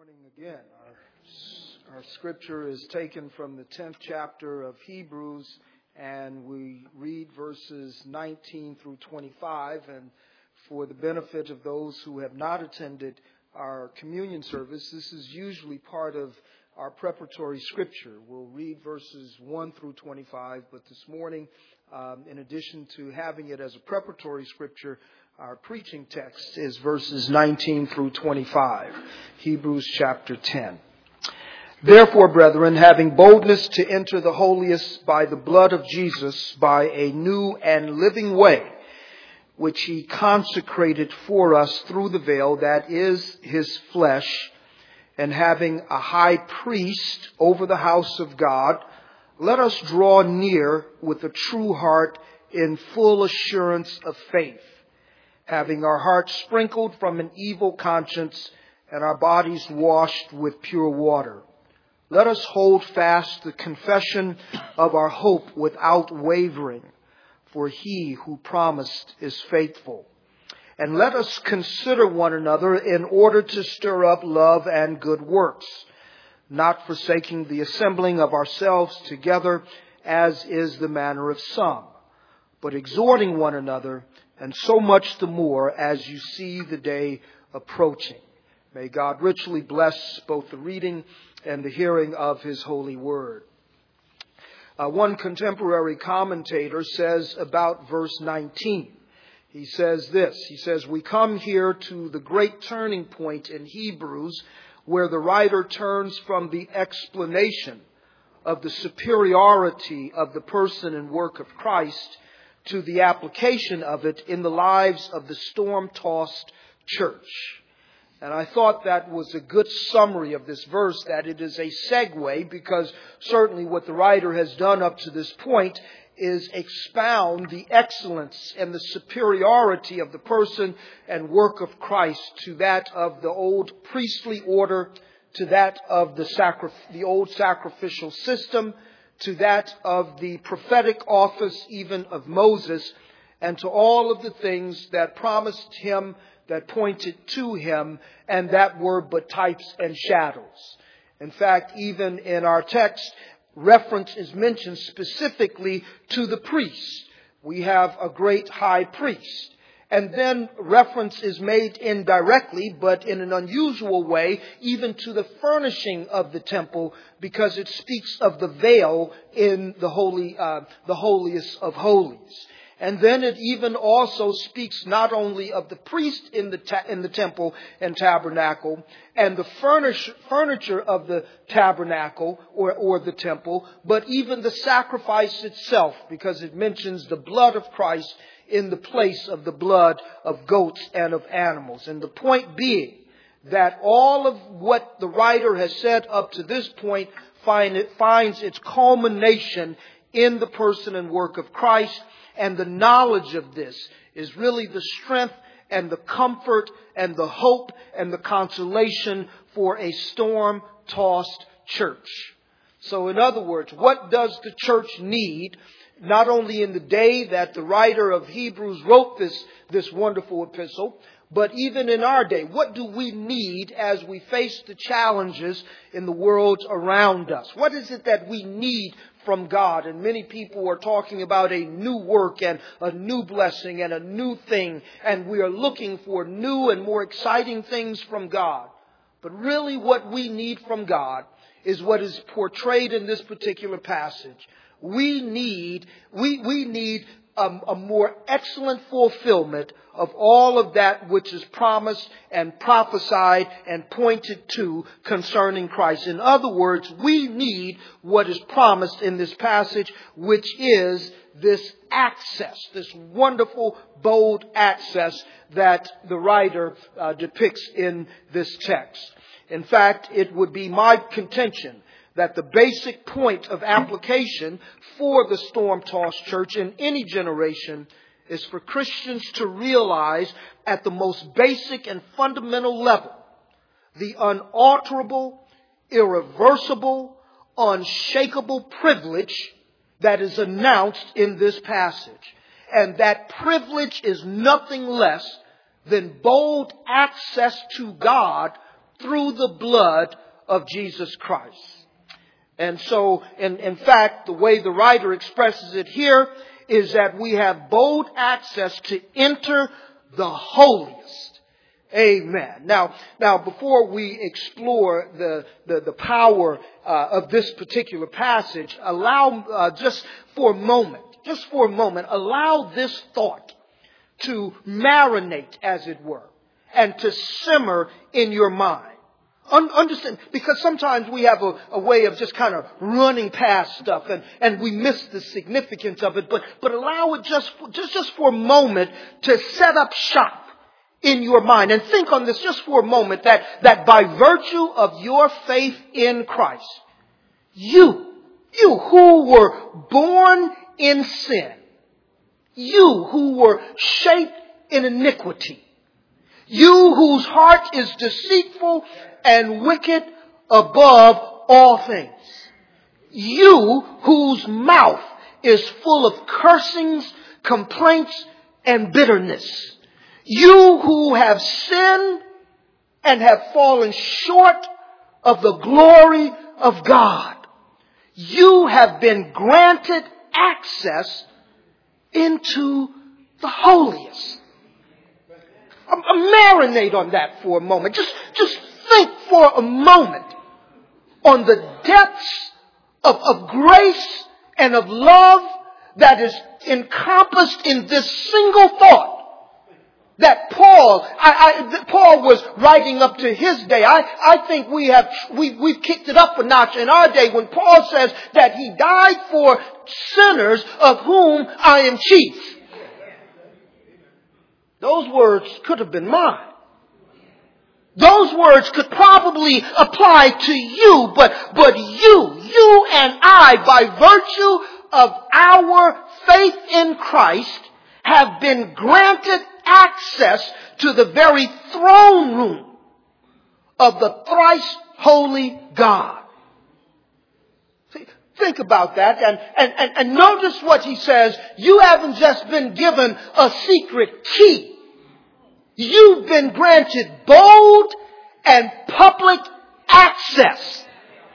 Morning again. Our scripture is taken from the 10th chapter of Hebrews, and we read verses 19 through 25. And for the benefit of those who have not attended our communion service, this is usually part of our preparatory scripture. We'll read verses 1 through 25, but this morning, in addition to having it as a preparatory scripture, our preaching text is verses 19 through 25, Hebrews chapter 10. Therefore, brethren, having boldness to enter the holiest by the blood of Jesus, by a new and living way, which he consecrated for us through the veil, that is his flesh, and having a high priest over the house of God, let us draw near with a true heart in full assurance of faith, having our hearts sprinkled from an evil conscience and our bodies washed with pure water. Let us hold fast the confession of our hope without wavering, for he who promised is faithful. And let us consider one another in order to stir up love and good works, not forsaking the assembling of ourselves together, as is the manner of some, but exhorting one another, and so much the more as you see the day approaching. May God richly bless both the reading and the hearing of his holy word. One contemporary commentator says about verse 19, he says this, he says, we come here to the great turning point in Hebrews where the writer turns from the explanation of the superiority of the person and work of Christ to the application of it in the lives of the storm-tossed church. And I thought that was a good summary of this verse, that it is a segue, because certainly what the writer has done up to this point is expound the excellence and the superiority of the person and work of Christ to that of the old priestly order, to that of the old sacrificial system, to that of the prophetic office even of Moses, and to all of the things that promised him, that pointed to him, and that were but types and shadows. In fact, even in our text, reference is mentioned specifically to the priest. We have a great high priest. And then reference is made indirectly, but in an unusual way, even to the furnishing of the temple, because it speaks of the veil in the holiest of holies. And then it even also speaks not only of the priest in the temple and tabernacle and the furniture of the tabernacle or the temple, but even the sacrifice itself, because it mentions the blood of Christ in the place of the blood of goats and of animals. And the point being that all of what the writer has said up to this point finds its culmination in the person and work of Christ. And the knowledge of this is really the strength and the comfort and the hope and the consolation for a storm-tossed church. So in other words, what does the church need? Not only in the day that the writer of Hebrews wrote this wonderful epistle, but even in our day, what do we need as we face the challenges in the world around us? What is it that we need from God? And many people are talking about a new work and a new blessing and a new thing, and we are looking for new and more exciting things from God. But really what we need from God is what is portrayed in this particular passage. We need a more excellent fulfillment of all of that which is promised and prophesied and pointed to concerning Christ. In other words, we need what is promised in this passage, which is this access, this wonderful, bold access that the writer depicts in this text. In fact, it would be my contention that the basic point of application for the storm-tossed church in any generation is for Christians to realize at the most basic and fundamental level the unalterable, irreversible, unshakable privilege that is announced in this passage. And that privilege is nothing less than bold access to God through the blood of Jesus Christ. And so, in fact, the way the writer expresses it here is that we have bold access to enter the holiest. Amen. Now, before we explore the power of this particular passage, allow just for a moment, allow this thought to marinate, as it were, and to simmer in your mind. Understand, because sometimes we have a way of just kind of running past stuff and we miss the significance of it. But allow it just for a moment to set up shop in your mind. And think on this just for a moment that by virtue of your faith in Christ, you who were born in sin, you who were shaped in iniquity, you whose heart is deceitful and wicked above all things, you whose mouth is full of cursings, complaints, and bitterness, you who have sinned and have fallen short of the glory of God, you have been granted access into the holiest. Marinate on that for a moment. Just think for a moment on the depths of grace and of love that is encompassed in this single thought that Paul was writing up to his day. I think we've kicked it up a notch in our day when Paul says that he died for sinners of whom I am chief. Those words could have been mine. Those words could probably apply to you, but you and I, by virtue of our faith in Christ, have been granted access to the very throne room of the thrice holy God. See, think about that and notice what he says. You haven't just been given a secret key. You've been granted bold and public access.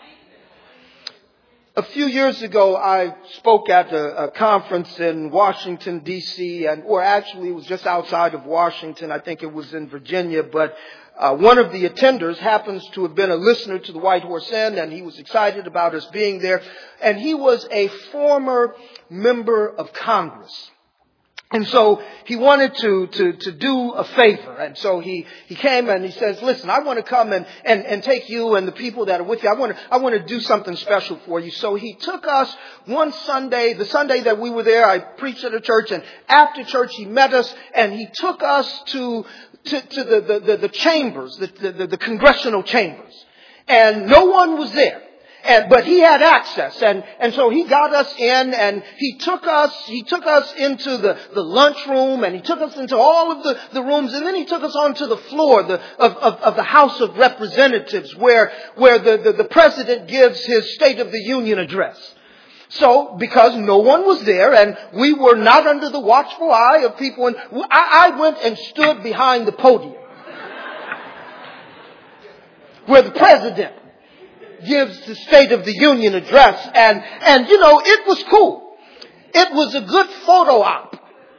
A few years ago, I spoke at a conference in Washington, D.C., or actually it was just outside of Washington. I think it was in Virginia, but one of the attenders happens to have been a listener to the White Horse Inn, and he was excited about us being there. And he was a former member of Congress. And so he wanted to do a favor. And so he came and he says, listen, I want to come and take you and the people that are with you. I want to do something special for you. So he took us one Sunday, the Sunday that we were there, I preached at a church, and after church he met us and he took us to the chambers, the congressional chambers. And no one was there. But he had access, and so he got us in, and he took us into the lunchroom, and he took us into all of the rooms, and then he took us onto the floor of the House of Representatives, where the president gives his State of the Union address. So, because no one was there, and we were not under the watchful eye of people, and I went and stood behind the podium, where the president gives the State of the Union address, and you know, it was cool. It was a good photo op.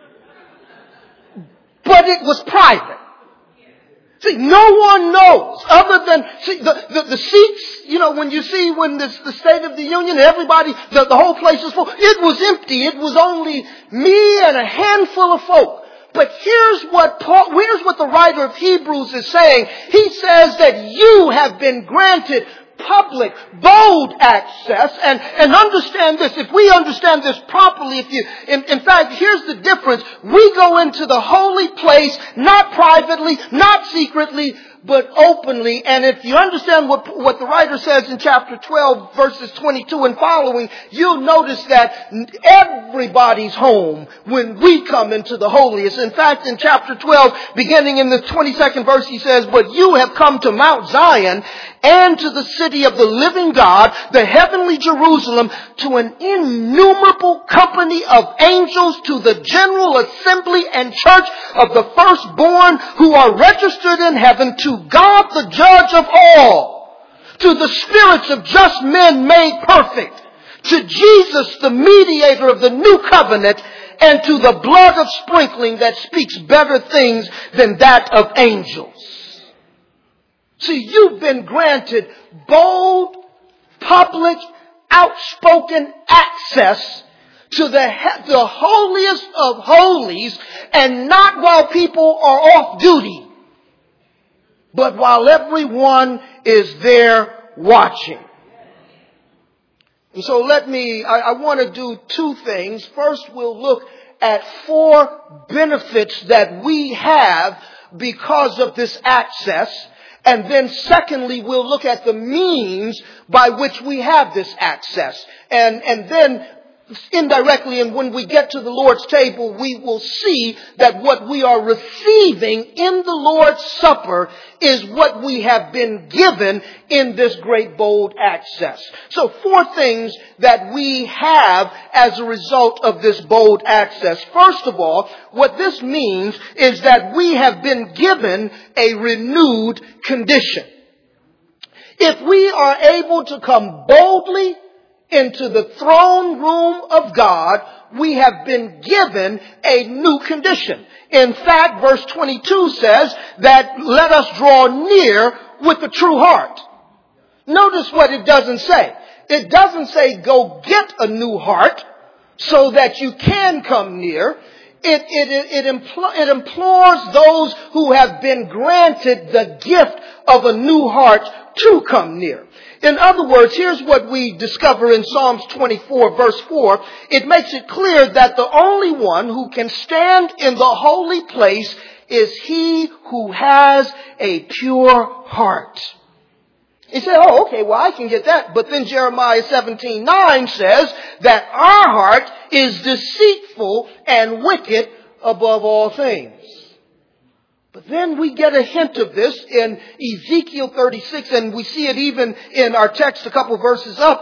But it was private. See, no one knows other than, see, the seats, you know, when the State of the Union, everybody, the whole place was full. It was empty. It was only me and a handful of folk. But here's what the writer of Hebrews is saying. He says that you have been granted public, bold access, and understand this. If we understand this properly, in fact, here's the difference. We go into the holy place, not privately, not secretly, but openly. And if you understand what the writer says in chapter 12, verses 22 and following, you'll notice that everybody's home when we come into the holiest. In fact, in chapter 12, beginning in the 22nd verse, he says, but you have come to Mount Zion and to the city of the living God, the heavenly Jerusalem, to an innumerable company of angels, to the general assembly and church of the firstborn who are registered in heaven, to to God the judge of all, to the spirits of just men made perfect, to Jesus the mediator of the new covenant, and to the blood of sprinkling that speaks better things than that of angels. See, you've been granted bold, public, outspoken access to the holiest of holies, and not while people are off duty, but while everyone is there watching. And so I want to do two things. First, we'll look at 4 benefits that we have because of this access. And then secondly, we'll look at the means by which we have this access. And then indirectly, and when we get to the Lord's table, we will see that what we are receiving in the Lord's Supper is what we have been given in this great bold access. So 4 things that we have as a result of this bold access. First of all, what this means is that we have been given a renewed condition. If we are able to come boldly into the throne room of God, we have been given a new condition. In fact, verse 22 says that let us draw near with a true heart. Notice what it doesn't say. It doesn't say go get a new heart so that you can come near. It implores those who have been granted the gift of a new heart to come near. In other words, here's what we discover in Psalms 24, verse 4. It makes it clear that the only one who can stand in the holy place is he who has a pure heart. You say, oh, okay, well, I can get that. But then Jeremiah 17:9 says that our heart is deceitful and wicked above all things. But then we get a hint of this in Ezekiel 36, and we see it even in our text a couple verses up.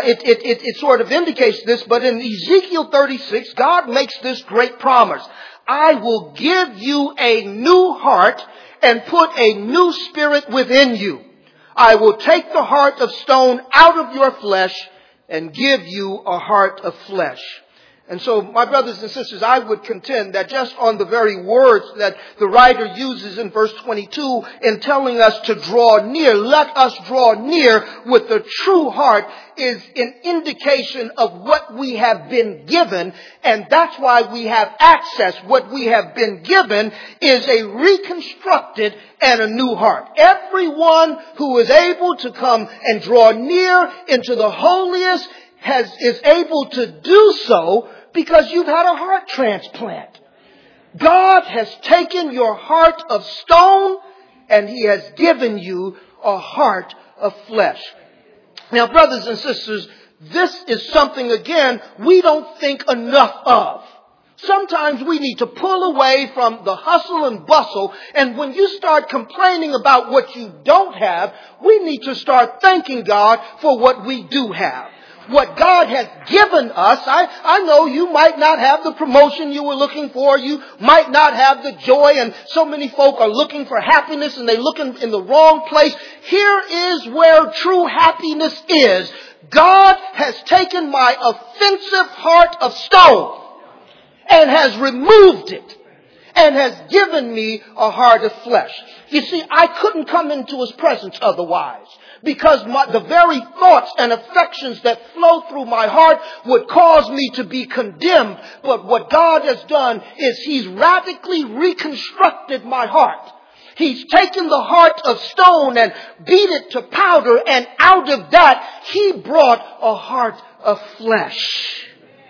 It sort of indicates this, but in Ezekiel 36, God makes this great promise. I will give you a new heart and put a new spirit within you. I will take the heart of stone out of your flesh and give you a heart of flesh. And so, my brothers and sisters, I would contend that just on the very words that the writer uses in verse 22 in telling us to draw near, let us draw near with a true heart, is an indication of what we have been given, and that's why we have access. What we have been given is a reconstructed and a new heart. Everyone who is able to come and draw near into the holiest is able to do so because you've had a heart transplant. God has taken your heart of stone and He has given you a heart of flesh. Now, brothers and sisters, this is something, again, we don't think enough of. Sometimes we need to pull away from the hustle and bustle, and when you start complaining about what you don't have, we need to start thanking God for what we do have. What God has given us, I know you might not have the promotion you were looking for. You might not have the joy, and so many folk are looking for happiness and they're looking in the wrong place. Here is where true happiness is. God has taken my offensive heart of stone and has removed it and has given me a heart of flesh. You see, I couldn't come into His presence otherwise, because the very thoughts and affections that flow through my heart would cause me to be condemned. But what God has done is He's radically reconstructed my heart. He's taken the heart of stone and beat it to powder, and out of that He brought a heart of flesh.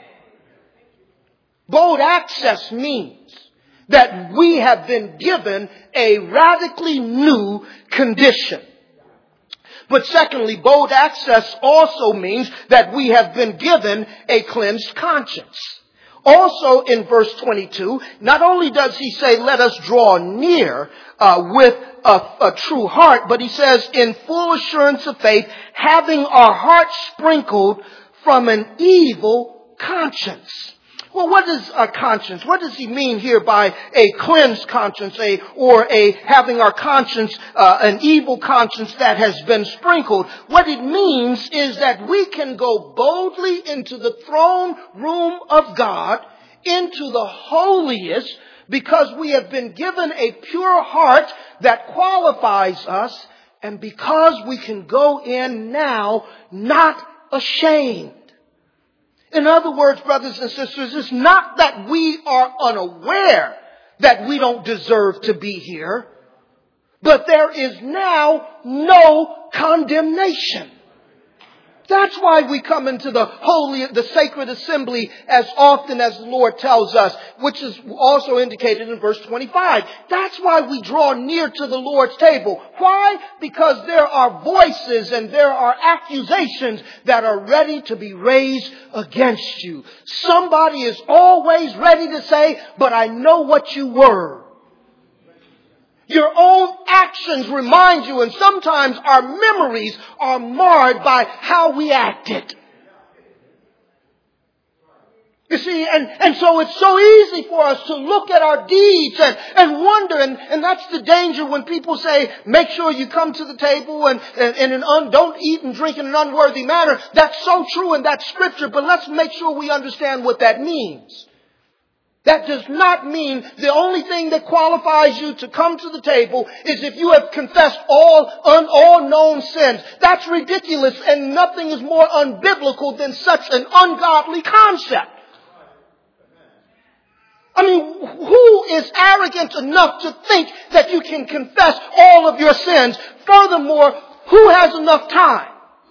Bold access means that we have been given a radically new condition. But secondly, bold access also means that we have been given a cleansed conscience. Also in verse 22, not only does He say, let us draw near with a true heart, but He says, in full assurance of faith, having our hearts sprinkled from an evil conscience. Well, what is a conscience? What does he mean here by a cleansed conscience, or having our conscience, an evil conscience that has been sprinkled? What it means is that we can go boldly into the throne room of God, into the holiest, because we have been given a pure heart that qualifies us, and because we can go in now not ashamed. In other words, brothers and sisters, it's not that we are unaware that we don't deserve to be here, but there is now no condemnation. That's why we come into the sacred assembly as often as the Lord tells us, which is also indicated in verse 25. That's why we draw near to the Lord's table. Why? Because there are voices and there are accusations that are ready to be raised against you. Somebody is always ready to say, but I know what you were. Your own actions remind you, and sometimes our memories are marred by how we acted. You see, and so it's so easy for us to look at our deeds and wonder, and that's the danger when people say, make sure you come to the table and don't eat and drink in an unworthy manner. That's so true in that scripture, but let's make sure we understand what that means. That does not mean the only thing that qualifies you to come to the table is if you have confessed all known sins. That's ridiculous, and nothing is more unbiblical than such an ungodly concept. I mean, who is arrogant enough to think that you can confess all of your sins? Furthermore, who has enough time?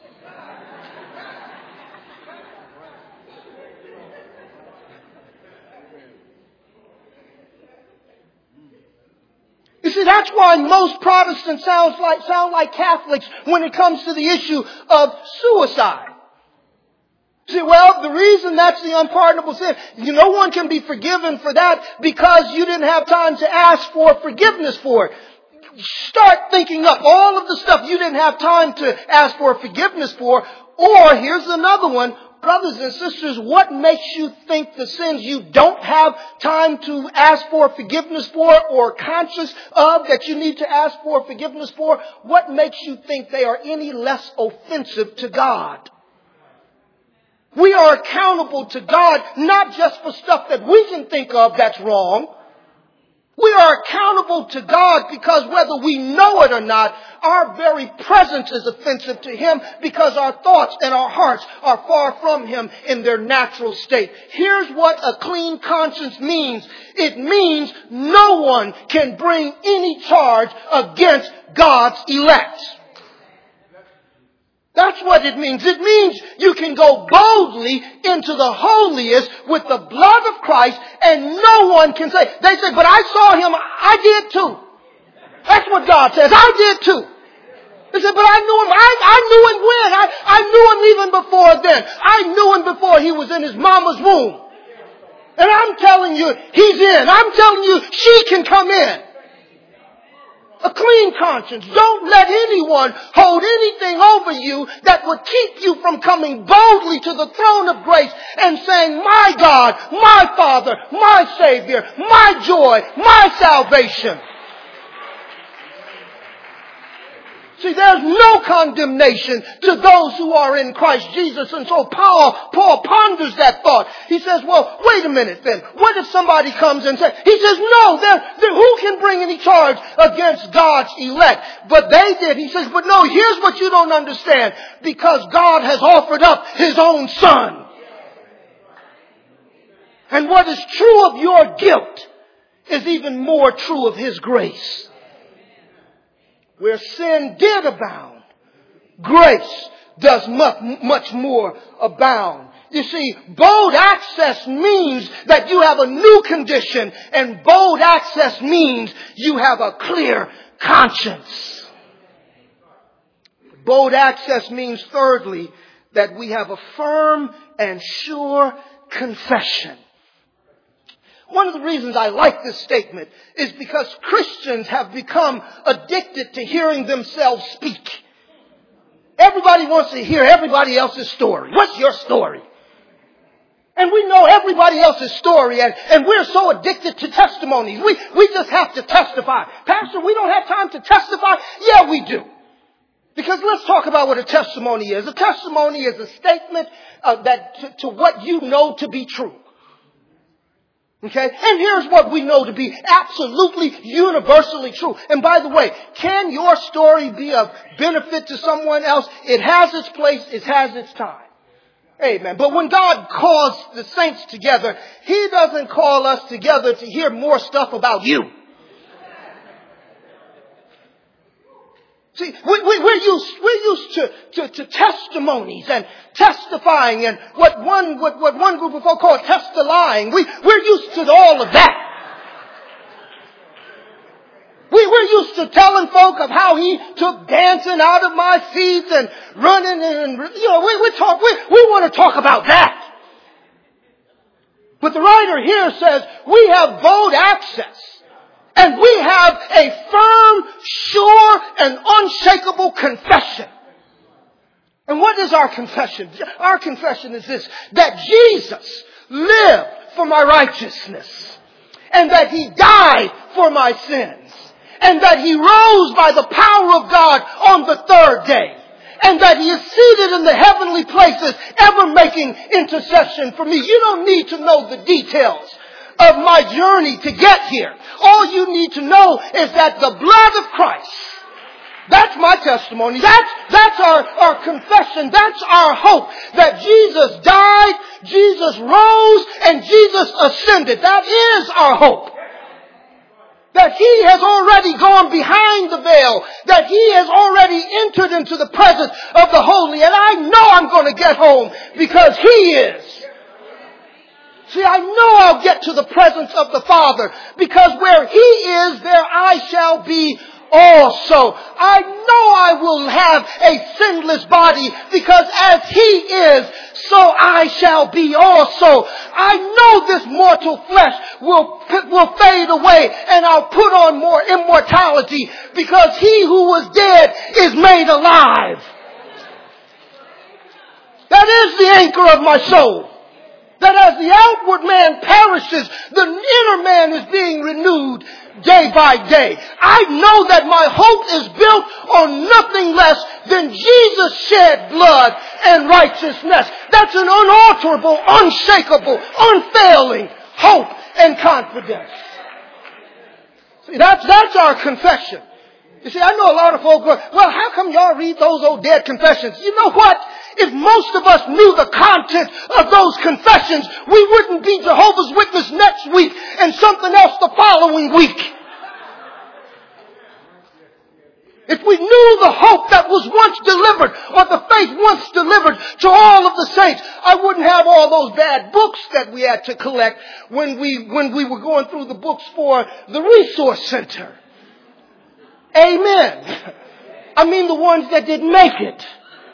You see, that's why most Protestants sound like Catholics when it comes to the issue of suicide. See, well, the reason that's the unpardonable sin, no one can be forgiven for that because you didn't have time to ask for forgiveness for it. Start thinking up all of the stuff you didn't have time to ask for forgiveness for. Or, here's another one. Brothers and sisters, what makes you think the sins you don't have time to ask for forgiveness for or conscious of that you need to ask for forgiveness for? What makes you think they are any less offensive to God? We are accountable to God not just for stuff that we can think of that's wrong. We are accountable to God because whether we know it or not, our very presence is offensive to Him because our thoughts and our hearts are far from Him in their natural state. Here's what a clean conscience means. It means no one can bring any charge against God's elect. That's what it means. It means you can go boldly into the holiest with the blood of Christ and no one can say, they say, but I saw him, I did too. That's what God says. I did too. They said, but I knew him. I knew him when? I knew him even before then. I knew him before he was in his mama's womb. And I'm telling you, he's in. I'm telling you, she can come in. A clean conscience. Don't let anyone hold anything over you that would keep you from coming boldly to the throne of grace and saying, my God, my Father, my Savior, my joy, my salvation. See, there's no condemnation to those who are in Christ Jesus. And so Paul ponders that thought. He says, well, wait a minute then. What if somebody comes and says, he says, no, who can bring any charge against God's elect? But they did. He says, but no, here's what you don't understand. Because God has offered up His own Son. And what is true of your guilt is even more true of His grace. Where sin did abound, grace does much more abound. You see, bold access means that you have a new condition, and bold access means you have a clear conscience. Bold access means, thirdly, that we have a firm and sure confession. One of the reasons I like this statement is because Christians have become addicted to hearing themselves speak. Everybody wants to hear everybody else's story. What's your story? And we know everybody else's story, and we're so addicted to testimonies. We just have to testify. Pastor, we don't have time to testify. Yeah, we do. Because let's talk about what a testimony is. A testimony is a statement to what you know to be true. Okay? And here's what we know to be absolutely universally true. And by the way, can your story be of benefit to someone else? It has its place. It has its time. Amen. But when God calls the saints together, He doesn't call us together to hear more stuff about you. See, we're used to testimonies and testifying and what one group of folk call testifying. We're used to all of that. We're used to telling folk of how He took dancing out of my feet and running and, we want to talk about that. But the writer here says we have vote access and we have a firm, sure, and unshakable confession. And what is our confession? Our confession is this, that Jesus lived for my righteousness and that He died for my sins. And that He rose by the power of God on the third day. And that He is seated in the heavenly places, ever making intercession for me. You don't need to know the details of my journey to get here. All you need to know is that the blood of Christ, that's my testimony. That's our confession. That's our hope. That Jesus died, Jesus rose, and Jesus ascended. That is our hope. That He has already gone behind the veil. That He has already entered into the presence of the holy. And I know I'm going to get home because He is. See, I know I'll get to the presence of the Father because where He is, there I shall be also. I know I will have a sinless body because as He is, so I shall be also. I know this mortal flesh will fade away and I'll put on more immortality because He who was dead is made alive. That is the anchor of my soul. That as the outward man perishes, the inner man is being renewed day by day. I know that my hope is built on nothing less than Jesus' shed blood and righteousness. That's an unalterable, unshakable, unfailing hope and confidence. See, that's our confession. You see, I know a lot of folk go, well, how come y'all read those old dead confessions? You know what? If most of us knew the content of those confessions, we wouldn't be Jehovah's Witness next week and something else the following week. If we knew the hope that was once delivered, or the faith once delivered to all of the saints, I wouldn't have all those bad books that we had to collect when we were going through the books for the resource center. Amen. I mean the ones that didn't make it.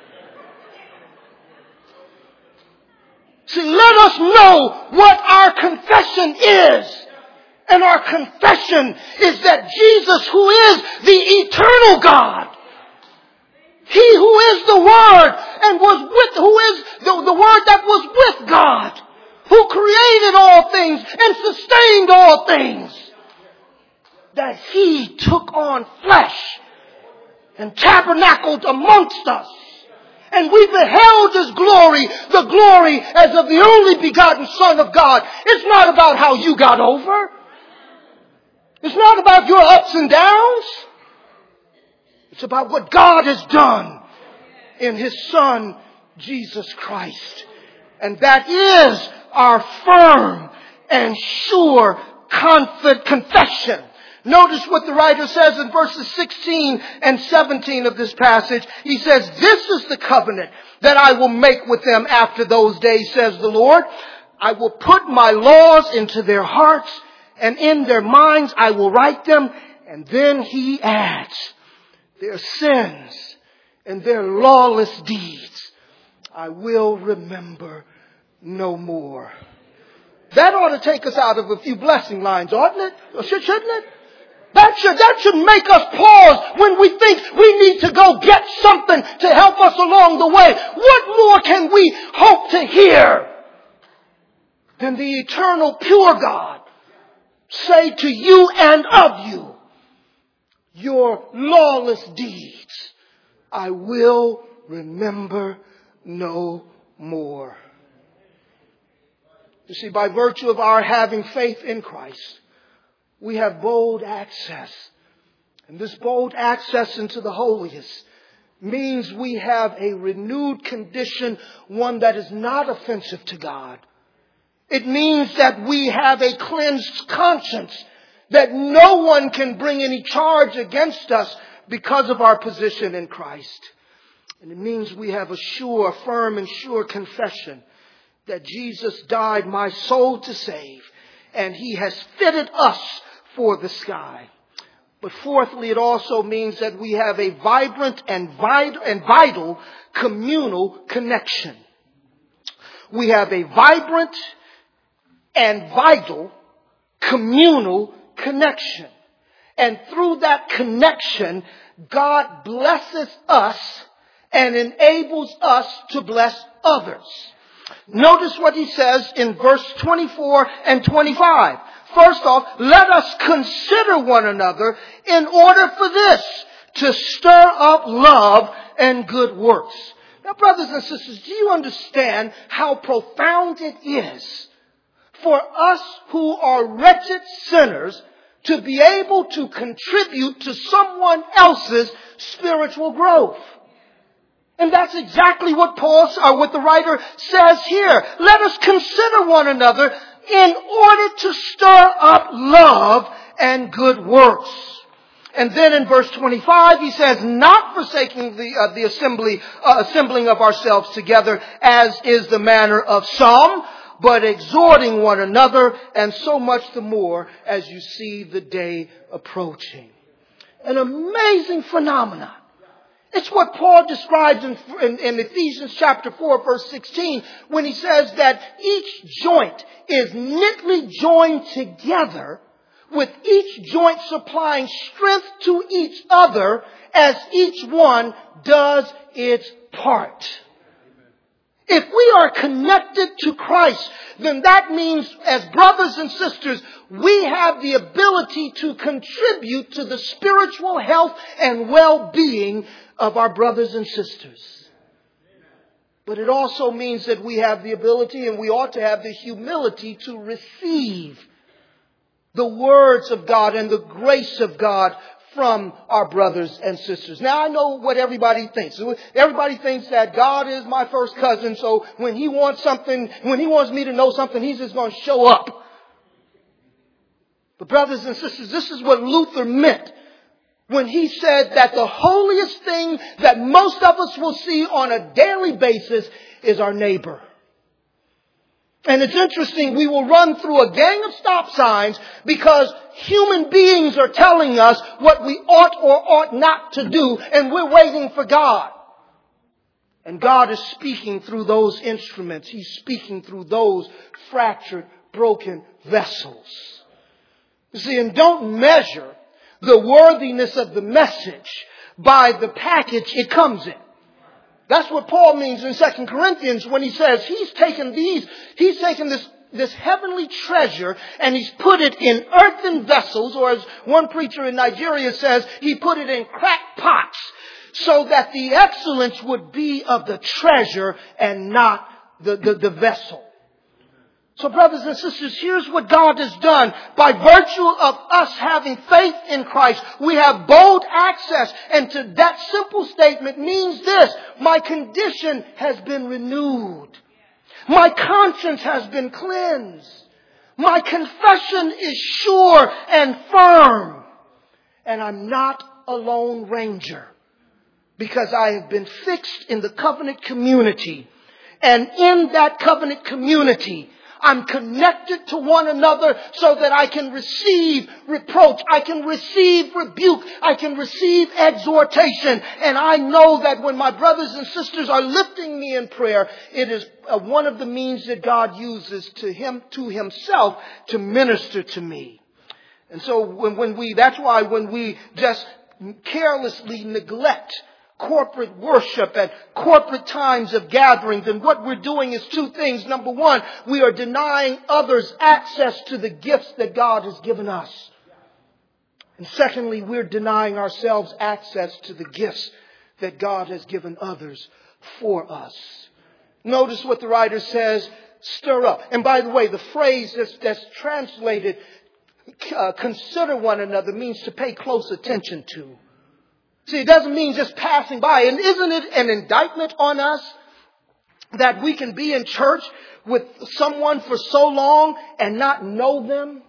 See, let us know what our confession is. And our confession is that Jesus, who is the eternal God, He who is the Word and who is the Word that was with God, who created all things and sustained all things, that He took on flesh and tabernacled amongst us. And we beheld His glory, the glory as of the only begotten Son of God. It's not about how you got over. It's not about your ups and downs. It's about what God has done in His Son, Jesus Christ. And that is our firm and sure confession. Notice what the writer says in verses 16 and 17 of this passage. He says, "This is the covenant that I will make with them after those days, says the Lord. I will put my laws into their hearts, and in their minds I will write them." And then he adds, "Their sins and their lawless deeds I will remember no more." That ought to take us out of a few blessing lines, oughtn't it? Or shouldn't it? That should make us pause when we think we need to go get something to help us along the way. What more can we hope to hear then the eternal pure God say to you and of you, your lawless deeds I will remember no more. You see, by virtue of our having faith in Christ, we have bold access. And this bold access into the holiest means we have a renewed condition, one that is not offensive to God. It means that we have a cleansed conscience, that no one can bring any charge against us because of our position in Christ. And it means we have a sure, firm and sure confession that Jesus died my soul to save, and He has fitted us for the sky. But fourthly, it also means that we have a vibrant and vital communal connection. We have a vibrant and vital communal connection. And through that connection, God blesses us and enables us to bless others. Notice what He says in verse 24 and 25. First off, let us consider one another in order for this, to stir up love and good works. Now, brothers and sisters, do you understand how profound it is for us who are wretched sinners to be able to contribute to someone else's spiritual growth? And that's exactly what what the writer says here. Let us consider one another in order to stir up love and good works. And then in verse 25 he says, not forsaking the assembling of ourselves together, as is the manner of some, but exhorting one another, and so much the more as you see the day approaching. An amazing phenomenon. It's what Paul describes in Ephesians chapter 4, verse 16, when he says that each joint is knitly joined together, with each joint supplying strength to each other as each one does its part. If we are connected to Christ, then that means, as brothers and sisters, we have the ability to contribute to the spiritual health and well-being of our brothers and sisters. But it also means that we have the ability, and we ought to have the humility, to receive the words of God and the grace of God from our brothers and sisters. Now, I know what everybody thinks. Everybody thinks that God is my first cousin, so when He wants me to know something, He's just going to show up. But brothers and sisters, this is what Luther meant when he said that the holiest thing that most of us will see on a daily basis is our neighbor. And it's interesting, we will run through a gang of stop signs because human beings are telling us what we ought or ought not to do, and we're waiting for God. And God is speaking through those instruments. He's speaking through those fractured, broken vessels. You see, and don't measure the worthiness of the message by the package it comes in. That's what Paul means in 2 Corinthians when he says he's taken this heavenly treasure and he's put it in earthen vessels, or as one preacher in Nigeria says, he put it in cracked pots, so that the excellence would be of the treasure and not the vessel. So brothers and sisters, here's what God has done. By virtue of us having faith in Christ, we have bold access. And to that simple statement means this: my condition has been renewed. My conscience has been cleansed. My confession is sure and firm. And I'm not a lone ranger, because I have been fixed in the covenant community. And in that covenant community, I'm connected to one another so that I can receive reproach, I can receive rebuke, I can receive exhortation. And I know that when my brothers and sisters are lifting me in prayer, it is one of the means that God uses to Himself to minister to me. And so that's why when we just carelessly neglect corporate worship and corporate times of gatherings. And what we're doing is two things. Number one, we are denying others access to the gifts that God has given us. And secondly, we're denying ourselves access to the gifts that God has given others for us. Notice what the writer says, stir up. And by the way, the phrase that's translated, consider one another, means to pay close attention to. See, it doesn't mean just passing by. And isn't it an indictment on us that we can be in church with someone for so long and not know them?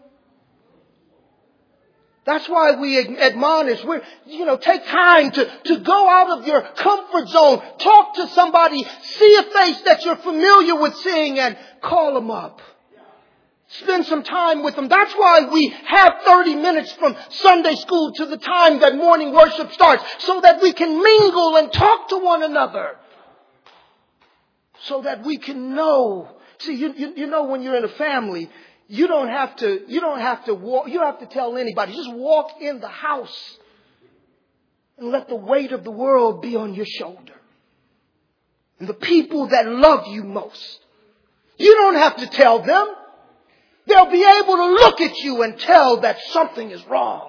That's why we admonish. Take time to go out of your comfort zone. Talk to somebody. See a face that you're familiar with seeing and call them up. Spend some time with them. That's why we have 30 minutes from Sunday school to the time that morning worship starts. So that we can mingle and talk to one another. So that we can know. See, you know when you're in a family, you don't have to walk, you don't have to tell anybody. Just walk in the house and let the weight of the world be on your shoulder. And the people that love you most, you don't have to tell them. They'll be able to look at you and tell that something is wrong.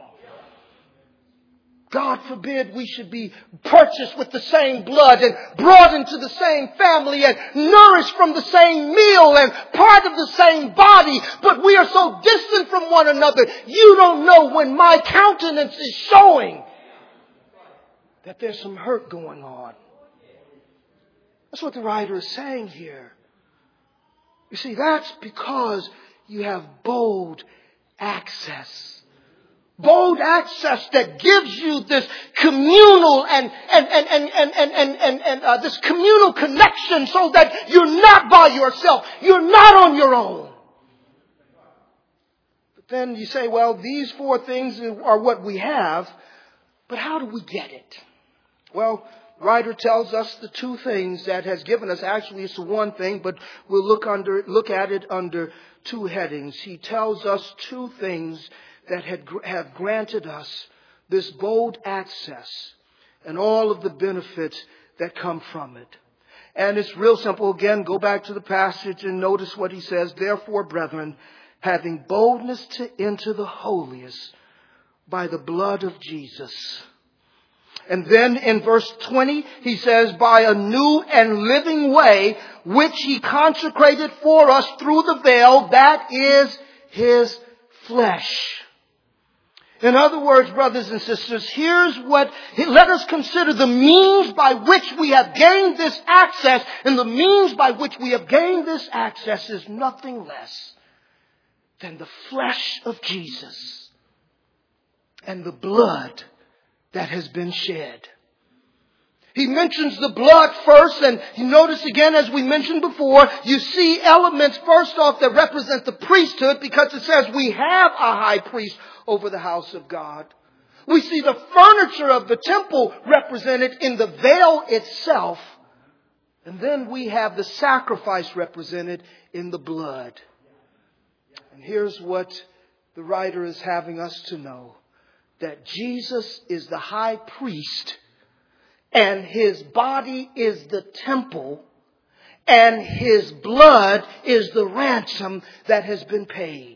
God forbid we should be purchased with the same blood and brought into the same family and nourished from the same meal and part of the same body. But we are so distant from one another. You don't know when my countenance is showing that there's some hurt going on. That's what the writer is saying here. You see, that's because you have bold access. Bold access that gives you this communal and this communal connection so that you're not by yourself. You're not on your own. But then you say, well, these four things are what we have, but how do we get it? Well, the writer tells us the two things that has given us. Actually, it's the one thing, but we'll look at it under two headings. He tells us two things that have granted us this bold access and all of the benefits that come from it. And it's real simple. Again, go back to the passage and notice what he says. Therefore, brethren, having boldness to enter the holiest by the blood of Jesus. And then in verse 20, he says, by a new and living way, which he consecrated for us through the veil, that is his flesh. In other words, brothers and sisters, let us consider the means by which we have gained this access. And the means by which we have gained this access is nothing less than the flesh of Jesus and the blood that has been shed. He mentions the blood first, and you notice again, as we mentioned before, you see elements first off that represent the priesthood, because it says we have a high priest over the house of God. We see the furniture of the temple represented in the veil itself. And then we have the sacrifice represented in the blood. And here's what the writer is having us to know. That Jesus is the high priest and his body is the temple and his blood is the ransom that has been paid.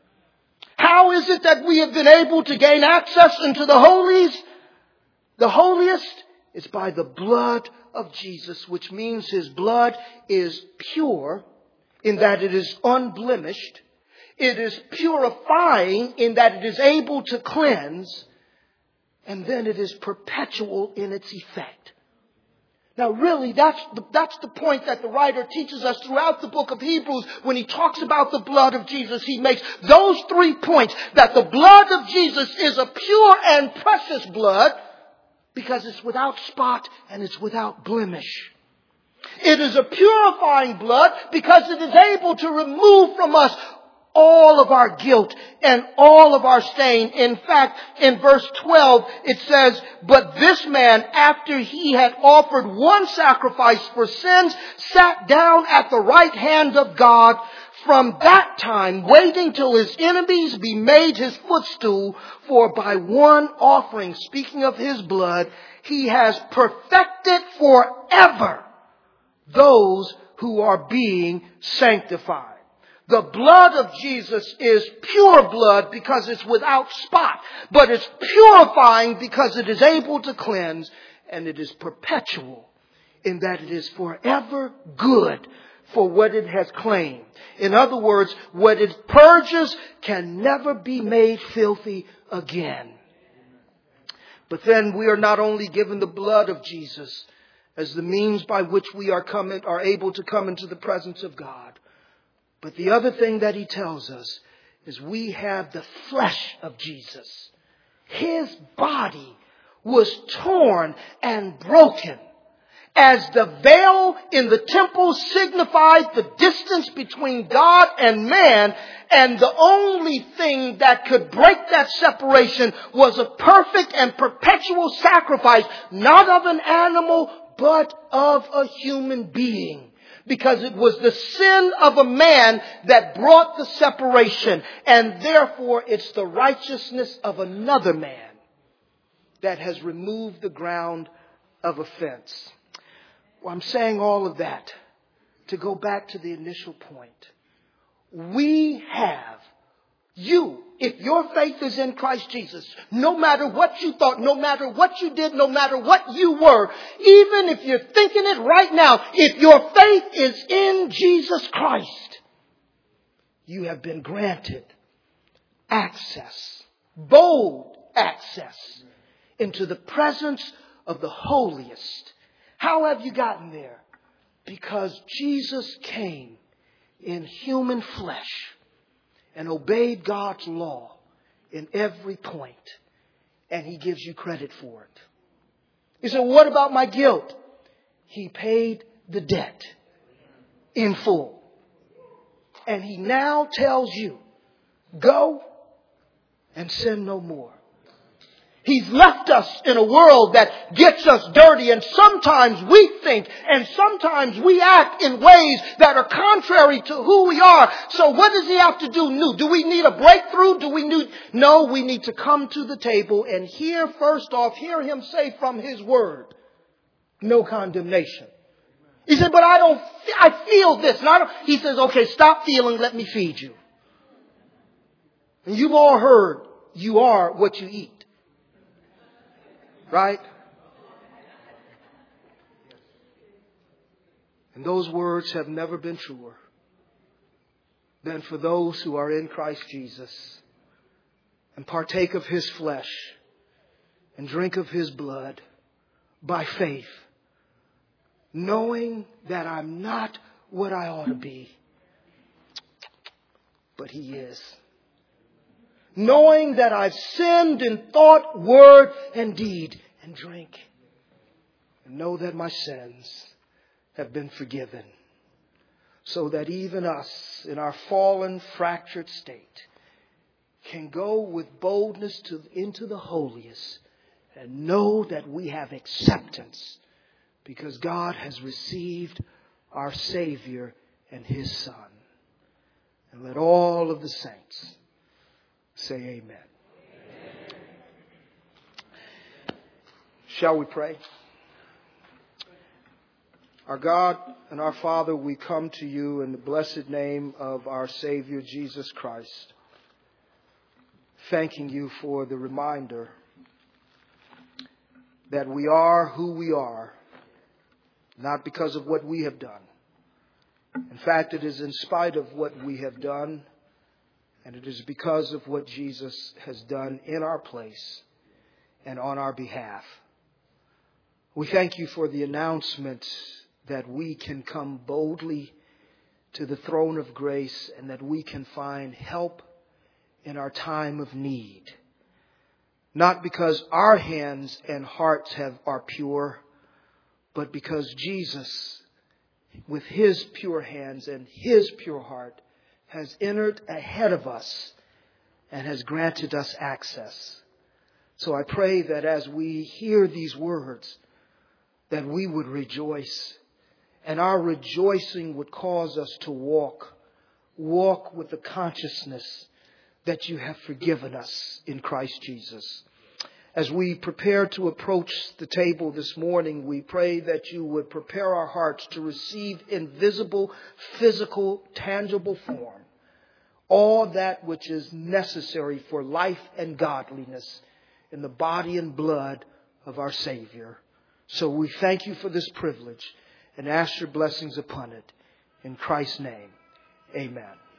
How is it that we have been able to gain access into the holies? The holiest is by the blood of Jesus, which means his blood is pure in that it is unblemished. It is purifying in that it is able to cleanse. And then it is perpetual in its effect. Now really, that's the point that the writer teaches us throughout the book of Hebrews. When he talks about the blood of Jesus, he makes those 3 points. That the blood of Jesus is a pure and precious blood because it's without spot and it's without blemish. It is a purifying blood because it is able to remove from us all of our guilt and all of our stain. In fact, in verse 12, it says, but this man, after he had offered one sacrifice for sins, sat down at the right hand of God. From that time, waiting till his enemies be made his footstool, for by one offering, speaking of his blood, He has perfected forever those who are being sanctified. The blood of Jesus is pure blood because it's without spot, but it's purifying because it is able to cleanse, and it is perpetual in that it is forever good for what it has claimed. In other words, what it purges can never be made filthy again. But then we are not only given the blood of Jesus as the means by which we are able to come into the presence of God, but the other thing that he tells us is we have the flesh of Jesus. His body was torn and broken. As the veil in the temple signified the distance between God and man, and the only thing that could break that separation was a perfect and perpetual sacrifice, not of an animal, but of a human being. Because it was the sin of a man that brought the separation. And therefore it's the righteousness of another man that has removed the ground of offense. Well, I'm saying all of that to go back to the initial point. We have, if your faith is in Christ Jesus, no matter what you thought, no matter what you did, no matter what you were, even if you're thinking it right now, if your faith is in Jesus Christ, you have been granted access, bold access into the presence of the holiest. How have you gotten there? Because Jesus came in human flesh and obeyed God's law in every point. And he gives you credit for it. You say, what about my guilt? He paid the debt in full. And he now tells you, go and sin no more. He's left us in a world that gets us dirty, and sometimes we think and sometimes we act in ways that are contrary to who we are. So what does he have to do new? Do we need a breakthrough? No, we need to come to the table and hear him say from his word, no condemnation. He said, but I feel this. He says, okay, stop feeling, let me feed you. And you've all heard, you are what you eat. Right? And those words have never been truer than for those who are in Christ Jesus and partake of his flesh and drink of his blood by faith, knowing that I'm not what I ought to be, but he is. Knowing that I've sinned in thought, word, and deed, and drink. And know that my sins have been forgiven. So that even us, in our fallen, fractured state, can go with boldness into the holiest and know that we have acceptance because God has received our Savior and his Son. And let all of the saints say amen. Amen. Shall we pray? Our God and our Father, we come to you in the blessed name of our Savior Jesus Christ, thanking you for the reminder that we are who we are, not because of what we have done. In fact, it is in spite of what we have done. And it is because of what Jesus has done in our place and on our behalf. We thank you for the announcement that we can come boldly to the throne of grace and that we can find help in our time of need. Not because our hands and hearts are pure, but because Jesus, with his pure hands and his pure heart, has entered ahead of us and has granted us access. So I pray that as we hear these words, that we would rejoice, and our rejoicing would cause us to walk with the consciousness that you have forgiven us in Christ Jesus. As we prepare to approach the table this morning, we pray that you would prepare our hearts to receive in visible, physical, tangible form all that which is necessary for life and godliness in the body and blood of our Savior. So we thank you for this privilege and ask your blessings upon it. In Christ's name, amen.